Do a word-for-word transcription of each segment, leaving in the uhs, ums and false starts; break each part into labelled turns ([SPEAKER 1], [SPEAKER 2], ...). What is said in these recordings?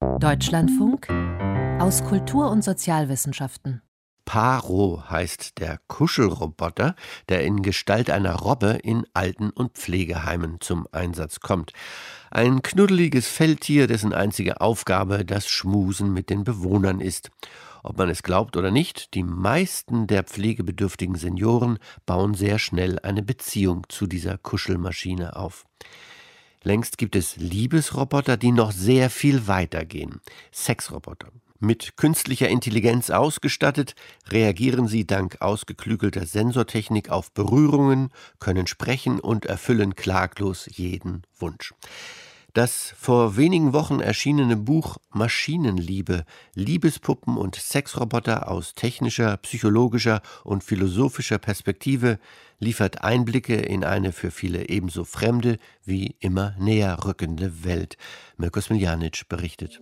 [SPEAKER 1] Deutschlandfunk aus Kultur- und Sozialwissenschaften.
[SPEAKER 2] Paro heißt der Kuschelroboter, der in Gestalt einer Robbe in Alten- und Pflegeheimen zum Einsatz kommt. Ein knuddeliges Feldtier, dessen einzige Aufgabe das Schmusen mit den Bewohnern ist. Ob man es glaubt oder nicht, die meisten der pflegebedürftigen Senioren bauen sehr schnell eine Beziehung zu dieser Kuschelmaschine auf. Längst gibt es Liebesroboter, die noch sehr viel weiter gehen. Sexroboter. Mit künstlicher Intelligenz ausgestattet, reagieren sie dank ausgeklügelter Sensortechnik auf Berührungen, können sprechen und erfüllen klaglos jeden Wunsch. Das vor wenigen Wochen erschienene Buch Maschinenliebe, Liebespuppen und Sexroboter aus technischer, psychologischer und philosophischer Perspektive liefert Einblicke in eine für viele ebenso fremde wie immer näher rückende Welt. Mirko Smiljanic berichtet.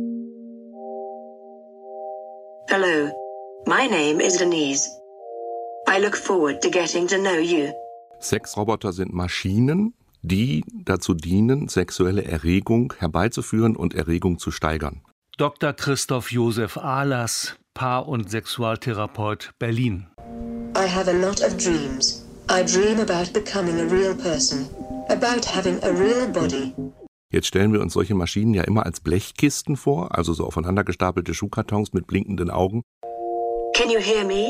[SPEAKER 3] Hello, my name is Denise. I look forward to getting to know you.
[SPEAKER 4] Sexroboter sind Maschinen, die dazu dienen, sexuelle Erregung herbeizuführen und Erregung zu steigern.
[SPEAKER 5] Doktor Christoph Josef Ahlers, Paar- und Sexualtherapeut, Berlin.
[SPEAKER 3] I have a lot of dreams. I dream about becoming a real person, about having a real body.
[SPEAKER 4] Jetzt stellen wir uns solche Maschinen ja immer als Blechkisten vor, also so aufeinander gestapelte Schuhkartons mit blinkenden Augen.
[SPEAKER 3] Can you hear me?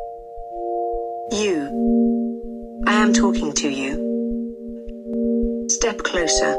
[SPEAKER 3] You. I am talking to you. Step closer.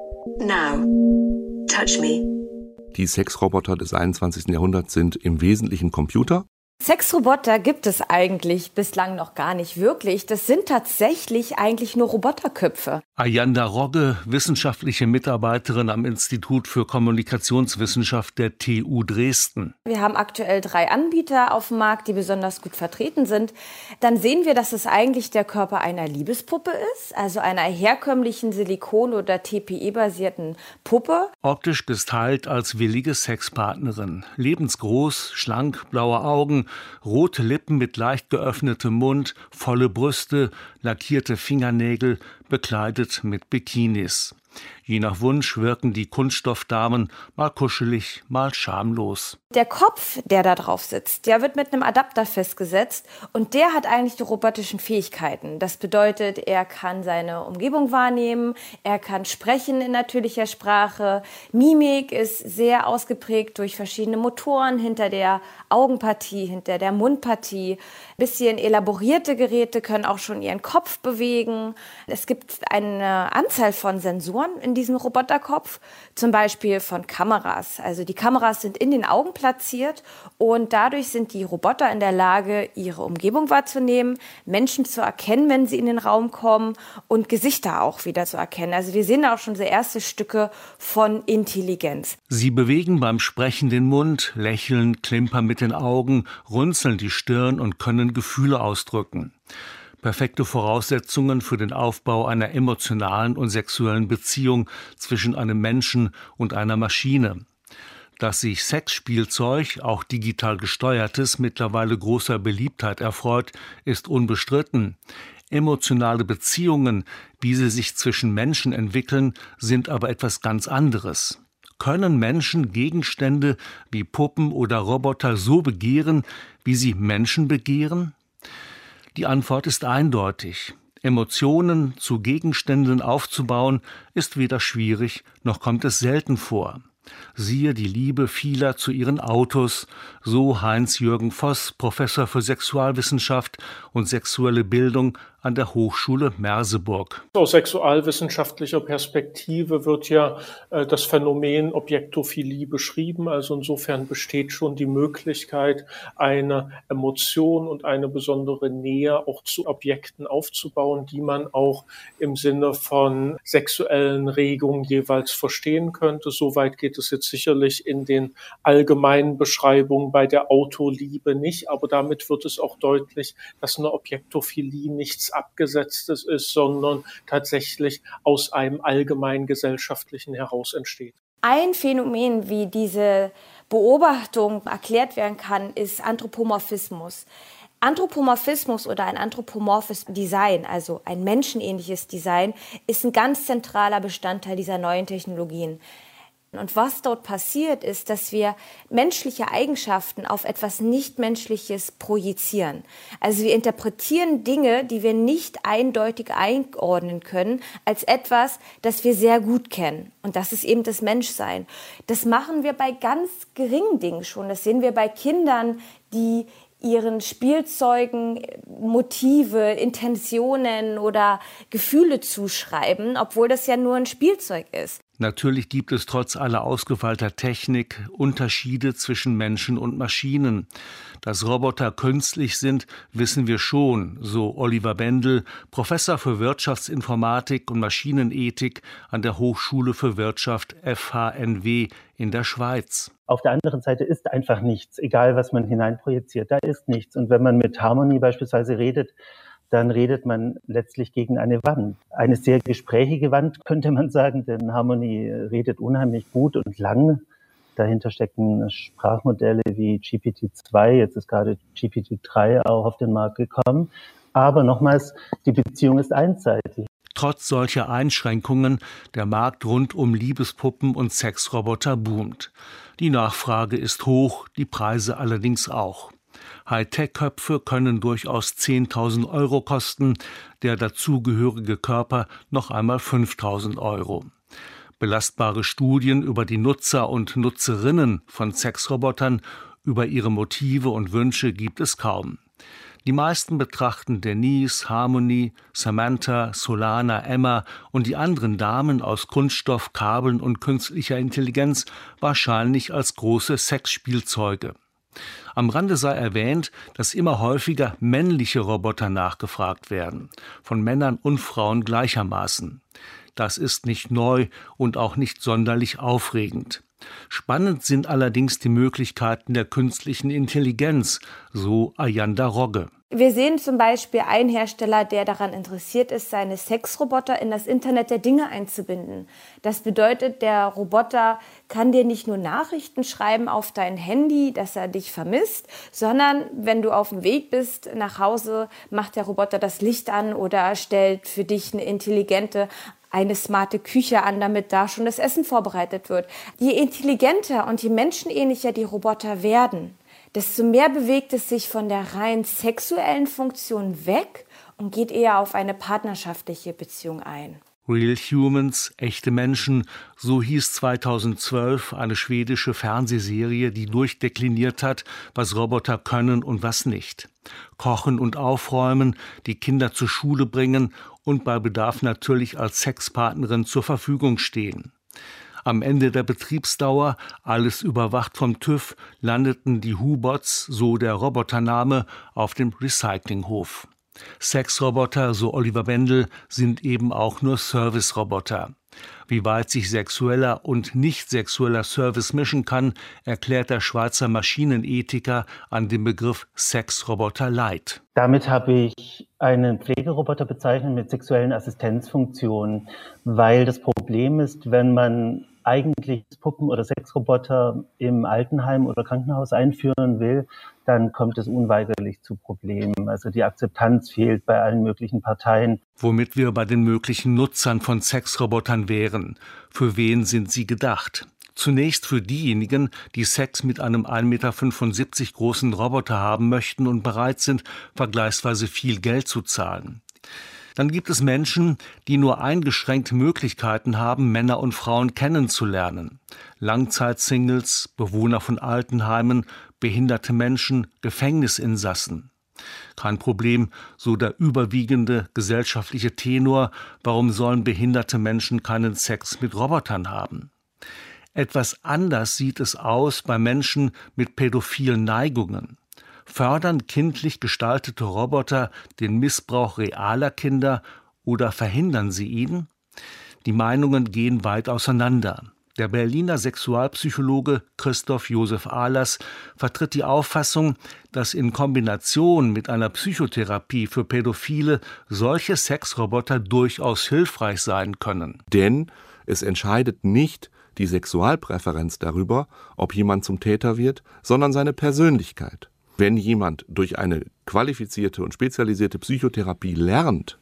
[SPEAKER 3] Now. Touch me.
[SPEAKER 4] Die Sexroboter des einundzwanzigsten Jahrhunderts sind im Wesentlichen Computer.
[SPEAKER 6] Sexroboter gibt es eigentlich bislang noch gar nicht wirklich. Das sind tatsächlich eigentlich nur Roboterköpfe.
[SPEAKER 5] Ayanda Rogge, wissenschaftliche Mitarbeiterin am Institut für Kommunikationswissenschaft der T U Dresden.
[SPEAKER 6] Wir haben aktuell drei Anbieter auf dem Markt, die besonders gut vertreten sind. Dann sehen wir, dass es eigentlich der Körper einer Liebespuppe ist, also einer herkömmlichen Silikon- oder T P E-basierten Puppe.
[SPEAKER 5] Optisch gestylt als willige Sexpartnerin. Lebensgroß, schlank, blaue Augen, rote Lippen mit leicht geöffnetem Mund, volle Brüste, lackierte Fingernägel, bekleidet mit Bikinis. Je nach Wunsch wirken die Kunststoffdamen mal kuschelig, mal schamlos.
[SPEAKER 6] Der Kopf, der da drauf sitzt, der wird mit einem Adapter festgesetzt und der hat eigentlich die robotischen Fähigkeiten. Das bedeutet, er kann seine Umgebung wahrnehmen, er kann sprechen in natürlicher Sprache. Mimik ist sehr ausgeprägt durch verschiedene Motoren hinter der Augenpartie, hinter der Mundpartie. Bisschen elaborierte Geräte können auch schon ihren Kopf bewegen. Es gibt eine Anzahl von Sensoren in diesem Roboterkopf, zum Beispiel von Kameras. Also die Kameras sind in den Augen platziert und dadurch sind die Roboter in der Lage, ihre Umgebung wahrzunehmen, Menschen zu erkennen, wenn sie in den Raum kommen und Gesichter auch wieder zu erkennen. Also wir sehen da auch schon so erste Stücke von Intelligenz.
[SPEAKER 5] Sie bewegen beim Sprechen den Mund, lächeln, klimpern mit den Augen, runzeln die Stirn und können Gefühle ausdrücken. Perfekte Voraussetzungen für den Aufbau einer emotionalen und sexuellen Beziehung zwischen einem Menschen und einer Maschine. Dass sich Sexspielzeug, auch digital gesteuertes, mittlerweile großer Beliebtheit erfreut, ist unbestritten. Emotionale Beziehungen, wie sie sich zwischen Menschen entwickeln, sind aber etwas ganz anderes. Können Menschen Gegenstände wie Puppen oder Roboter so begehren, wie sie Menschen begehren? Die Antwort ist eindeutig. Emotionen zu Gegenständen aufzubauen, ist weder schwierig, noch kommt es selten vor. Siehe die Liebe vieler zu ihren Autos, so Heinz-Jürgen Voss, Professor für Sexualwissenschaft und sexuelle Bildung an der Hochschule Merseburg.
[SPEAKER 7] Aus sexualwissenschaftlicher Perspektive wird ja äh, das Phänomen Objektophilie beschrieben. Also insofern besteht schon die Möglichkeit, eine Emotion und eine besondere Nähe auch zu Objekten aufzubauen, die man auch im Sinne von sexuellen Regungen jeweils verstehen könnte. Soweit geht es jetzt sicherlich in den allgemeinen Beschreibungen bei der Autoliebe nicht, aber damit wird es auch deutlich, dass eine Objektophilie nichts Abgesetztes ist, sondern tatsächlich aus einem allgemeinen gesellschaftlichen heraus entsteht.
[SPEAKER 6] Ein Phänomen, wie diese Beobachtung erklärt werden kann, ist Anthropomorphismus. Anthropomorphismus oder ein anthropomorphes Design, also ein menschenähnliches Design, ist ein ganz zentraler Bestandteil dieser neuen Technologien. Und was dort passiert, ist, dass wir menschliche Eigenschaften auf etwas Nichtmenschliches projizieren. Also wir interpretieren Dinge, die wir nicht eindeutig einordnen können, als etwas, das wir sehr gut kennen. Und das ist eben das Menschsein. Das machen wir bei ganz geringen Dingen schon. Das sehen wir bei Kindern, die ihren Spielzeugen Motive, Intentionen oder Gefühle zuschreiben, obwohl das ja nur ein Spielzeug ist.
[SPEAKER 5] Natürlich gibt es trotz aller ausgefeilter Technik Unterschiede zwischen Menschen und Maschinen. Dass Roboter künstlich sind, wissen wir schon, so Oliver Bendel, Professor für Wirtschaftsinformatik und Maschinenethik an der Hochschule für Wirtschaft F H N W in der Schweiz.
[SPEAKER 8] Auf der anderen Seite ist einfach nichts, egal was man hineinprojiziert, da ist nichts. Und wenn man mit Harmony beispielsweise redet, dann redet man letztlich gegen eine Wand. Eine sehr gesprächige Wand, könnte man sagen, denn Harmony redet unheimlich gut und lang. Dahinter stecken Sprachmodelle wie G P T zwei, jetzt ist gerade G P T drei auch auf den Markt gekommen. Aber nochmals, die Beziehung ist einseitig.
[SPEAKER 5] Trotz solcher Einschränkungen, der Markt rund um Liebespuppen und Sexroboter boomt. Die Nachfrage ist hoch, die Preise allerdings auch. Hightech-Köpfe können durchaus zehntausend Euro kosten, der dazugehörige Körper noch einmal fünftausend Euro. Belastbare Studien über die Nutzer und Nutzerinnen von Sexrobotern, über ihre Motive und Wünsche gibt es kaum. Die meisten betrachten Denise, Harmony, Samantha, Solana, Emma und die anderen Damen aus Kunststoff, Kabeln und künstlicher Intelligenz wahrscheinlich als große Sexspielzeuge. Am Rande sei erwähnt, dass immer häufiger männliche Roboter nachgefragt werden, von Männern und Frauen gleichermaßen. Das ist nicht neu und auch nicht sonderlich aufregend. Spannend sind allerdings die Möglichkeiten der künstlichen Intelligenz, so Ayanda Rogge.
[SPEAKER 6] Wir sehen zum Beispiel einen Hersteller, der daran interessiert ist, seine Sexroboter in das Internet der Dinge einzubinden. Das bedeutet, der Roboter kann dir nicht nur Nachrichten schreiben auf dein Handy, dass er dich vermisst, sondern wenn du auf dem Weg bist nach Hause, macht der Roboter das Licht an oder stellt für dich eine intelligente eine smarte Küche an, damit da schon das Essen vorbereitet wird. Je intelligenter und je menschenähnlicher die Roboter werden, desto mehr bewegt es sich von der rein sexuellen Funktion weg und geht eher auf eine partnerschaftliche Beziehung ein.
[SPEAKER 5] Real Humans, echte Menschen, so hieß zweitausendzwölf eine schwedische Fernsehserie, die durchdekliniert hat, was Roboter können und was nicht. Kochen und aufräumen, die Kinder zur Schule bringen und bei Bedarf natürlich als Sexpartnerin zur Verfügung stehen. Am Ende der Betriebsdauer, alles überwacht vom TÜV, landeten die Hubots, so der Robotername, auf dem Recyclinghof. Sexroboter, so Oliver Bendel, sind eben auch nur Service-Roboter. Wie weit sich sexueller und nicht sexueller Service mischen kann, erklärt der Schweizer Maschinenethiker an dem Begriff Sexroboter Light.
[SPEAKER 8] Damit habe ich einen Pflegeroboter bezeichnet mit sexuellen Assistenzfunktionen, weil das Problem ist, wenn man eigentlich Puppen- oder Sexroboter im Altenheim oder Krankenhaus einführen will, dann kommt es unweigerlich zu Problemen. Also die Akzeptanz fehlt bei allen möglichen Parteien.
[SPEAKER 5] Womit wir bei den möglichen Nutzern von Sexrobotern wären. Für wen sind sie gedacht? Zunächst für diejenigen, die Sex mit einem ein Meter fünfundsiebzig großen Roboter haben möchten und bereit sind, vergleichsweise viel Geld zu zahlen. Dann gibt es Menschen, die nur eingeschränkt Möglichkeiten haben, Männer und Frauen kennenzulernen. Langzeitsingles, Bewohner von Altenheimen, behinderte Menschen, Gefängnisinsassen. Kein Problem, so der überwiegende gesellschaftliche Tenor, warum sollen behinderte Menschen keinen Sex mit Robotern haben? Etwas anders sieht es aus bei Menschen mit pädophilen Neigungen. Fördern kindlich gestaltete Roboter den Missbrauch realer Kinder oder verhindern sie ihn? Die Meinungen gehen weit auseinander. Der Berliner Sexualpsychologe Christoph Josef Ahlers vertritt die Auffassung, dass in Kombination mit einer Psychotherapie für Pädophile solche Sexroboter durchaus hilfreich sein können.
[SPEAKER 4] Denn es entscheidet nicht die Sexualpräferenz darüber, ob jemand zum Täter wird, sondern seine Persönlichkeit. Wenn jemand durch eine qualifizierte und spezialisierte Psychotherapie lernt,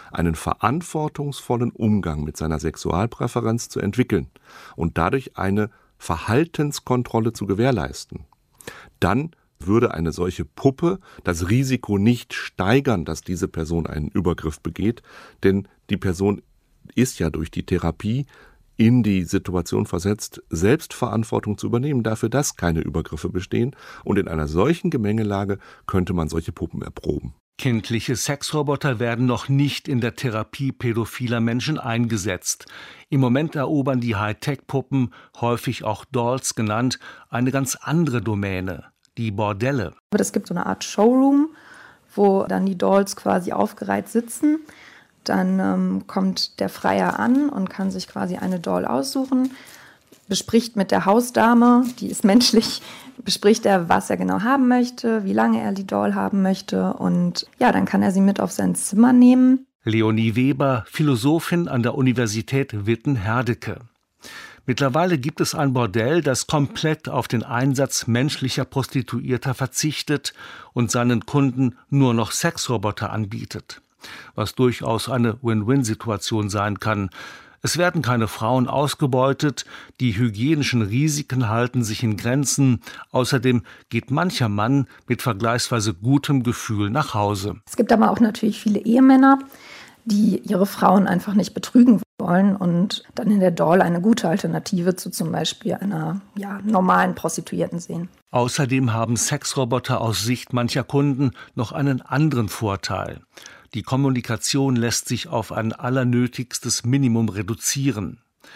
[SPEAKER 4] einen verantwortungsvollen Umgang mit seiner Sexualpräferenz zu entwickeln und dadurch eine Verhaltenskontrolle zu gewährleisten, dann würde eine solche Puppe das Risiko nicht steigern, dass diese Person einen Übergriff begeht, denn die Person ist ja durch die Therapie in die Situation versetzt, Selbstverantwortung zu übernehmen dafür, dass keine Übergriffe bestehen. Und in einer solchen Gemengelage könnte man solche Puppen erproben.
[SPEAKER 5] Kindliche Sexroboter werden noch nicht in der Therapie pädophiler Menschen eingesetzt. Im Moment erobern die Hightech-Puppen, häufig auch Dolls genannt, eine ganz andere Domäne, die Bordelle.
[SPEAKER 9] Es gibt so eine Art Showroom, wo dann die Dolls quasi aufgereiht sitzen. Dann ähm, kommt der Freier an und kann sich quasi eine Doll aussuchen, bespricht mit der Hausdame, die ist menschlich, bespricht er, was er genau haben möchte, wie lange er die Doll haben möchte und ja, dann kann er sie mit auf sein Zimmer nehmen.
[SPEAKER 5] Leonie Weber, Philosophin an der Universität Witten-Herdecke. Mittlerweile gibt es ein Bordell, das komplett auf den Einsatz menschlicher Prostituierter verzichtet und seinen Kunden nur noch Sexroboter anbietet. Was durchaus eine Win-Win-Situation sein kann. Es werden keine Frauen ausgebeutet, die hygienischen Risiken halten sich in Grenzen. Außerdem geht mancher Mann mit vergleichsweise gutem Gefühl nach Hause.
[SPEAKER 9] Es gibt aber auch natürlich viele Ehemänner, die ihre Frauen einfach nicht betrügen wollen und dann in der Doll eine gute Alternative zu zum Beispiel einer ja, normalen Prostituierten sehen.
[SPEAKER 5] Außerdem haben Sexroboter aus Sicht mancher Kunden noch einen anderen Vorteil. Die Kommunikation lässt sich auf ein allernötigstes Minimum reduzieren.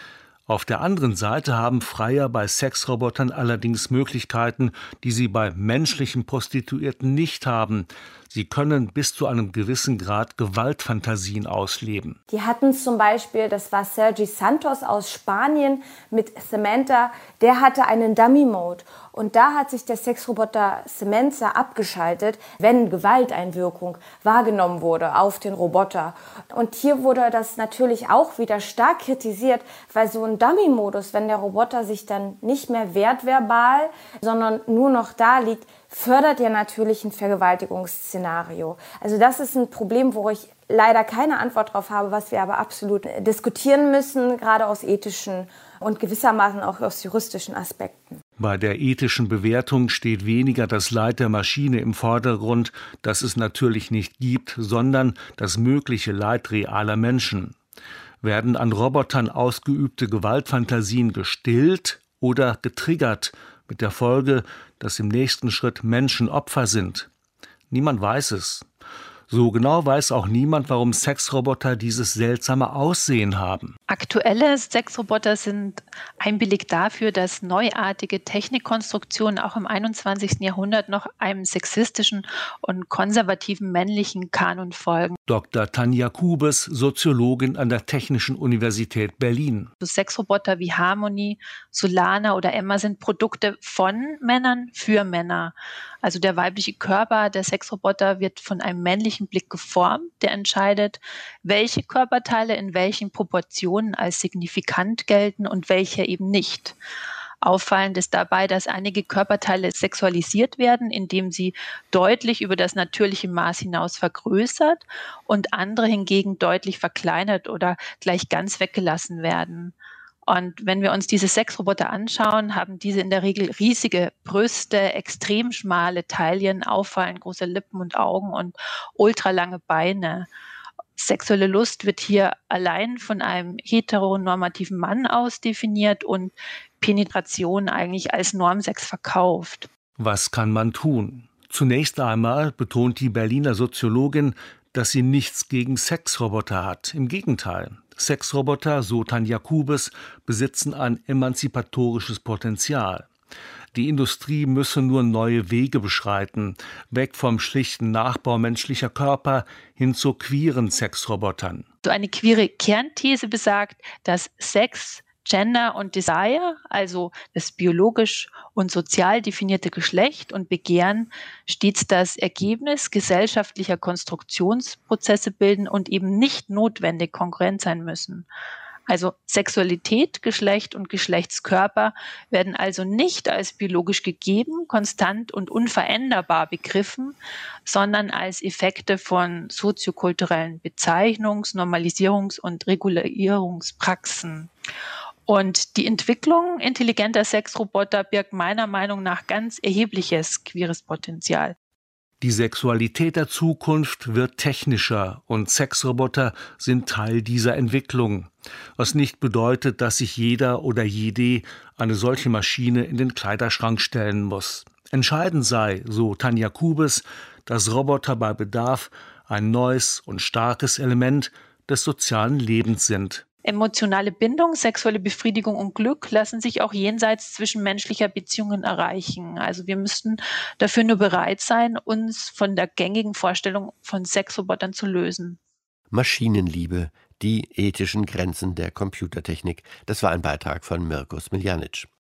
[SPEAKER 5] Auf der anderen Seite haben Freier bei Sexrobotern allerdings Möglichkeiten, die sie bei menschlichen Prostituierten nicht haben. Sie können bis zu einem gewissen Grad Gewaltfantasien ausleben.
[SPEAKER 6] Die hatten zum Beispiel, das war Sergi Santos aus Spanien mit Samantha, der hatte einen Dummy-Mode. Und da hat sich der Sexroboter Samantha abgeschaltet, wenn Gewalteinwirkung wahrgenommen wurde auf den Roboter. Und hier wurde das natürlich auch wieder stark kritisiert, weil so ein Dummy-Modus, wenn der Roboter sich dann nicht mehr wehrt verbal, sondern nur noch da liegt, fördert ja natürlich ein Vergewaltigungsszenario. Also das ist ein Problem, wo ich leider keine Antwort drauf habe, was wir aber absolut diskutieren müssen, gerade aus ethischen und gewissermaßen auch aus juristischen Aspekten.
[SPEAKER 5] Bei der ethischen Bewertung steht weniger das Leid der Maschine im Vordergrund, das es natürlich nicht gibt, sondern das mögliche Leid realer Menschen. Werden an Robotern ausgeübte Gewaltfantasien gestillt oder getriggert, mit der Folge, dass im nächsten Schritt Menschen Opfer sind? Niemand weiß es. So genau weiß auch niemand, warum Sexroboter dieses seltsame Aussehen haben.
[SPEAKER 10] Aktuelle Sexroboter sind ein Beleg dafür, dass neuartige Technikkonstruktionen auch im einundzwanzigsten Jahrhundert noch einem sexistischen und konservativen männlichen Kanon folgen.
[SPEAKER 5] Doktor Tanja Kubes, Soziologin an der Technischen Universität Berlin.
[SPEAKER 10] Sexroboter wie Harmony, Solana oder Emma sind Produkte von Männern für Männer. Also der weibliche Körper der Sexroboter wird von einem männlichen Blick geformt, der entscheidet, welche Körperteile in welchen Proportionen als signifikant gelten und welche eben nicht. Auffallend ist dabei, dass einige Körperteile sexualisiert werden, indem sie deutlich über das natürliche Maß hinaus vergrößert und andere hingegen deutlich verkleinert oder gleich ganz weggelassen werden. Und wenn wir uns diese Sexroboter anschauen, haben diese in der Regel riesige Brüste, extrem schmale Taillen, auffallend große Lippen und Augen und ultralange Beine. Sexuelle Lust wird hier allein von einem heteronormativen Mann aus definiert und Penetration eigentlich als Normsex verkauft.
[SPEAKER 5] Was kann man tun? Zunächst einmal betont die Berliner Soziologin, dass sie nichts gegen Sexroboter hat. Im Gegenteil. Sexroboter, so Tanja Kubes, besitzen ein emanzipatorisches Potenzial. Die Industrie müsse nur neue Wege beschreiten, weg vom schlichten Nachbau menschlicher Körper hin zu queeren Sexrobotern.
[SPEAKER 10] So eine queere Kernthese besagt, dass Sex, Gender und Desire, also das biologisch und sozial definierte Geschlecht und Begehren, stets das Ergebnis gesellschaftlicher Konstruktionsprozesse bilden und eben nicht notwendig kongruent sein müssen. Also Sexualität, Geschlecht und Geschlechtskörper werden also nicht als biologisch gegeben, konstant und unveränderbar begriffen, sondern als Effekte von soziokulturellen Bezeichnungs-, Normalisierungs- und Regulierungspraxen. Und die Entwicklung intelligenter Sexroboter birgt meiner Meinung nach ganz erhebliches queeres Potenzial.
[SPEAKER 5] Die Sexualität der Zukunft wird technischer und Sexroboter sind Teil dieser Entwicklung. Was nicht bedeutet, dass sich jeder oder jede eine solche Maschine in den Kleiderschrank stellen muss. Entscheidend sei, so Tanja Kubes, dass Roboter bei Bedarf ein neues und starkes Element des sozialen Lebens sind.
[SPEAKER 10] Emotionale Bindung, sexuelle Befriedigung und Glück lassen sich auch jenseits zwischenmenschlicher Beziehungen erreichen. Also wir müssten dafür nur bereit sein, uns von der gängigen Vorstellung von Sexrobotern zu lösen.
[SPEAKER 2] Maschinenliebe, die ethischen Grenzen der Computertechnik. Das war ein Beitrag von Mirko Smiljanic.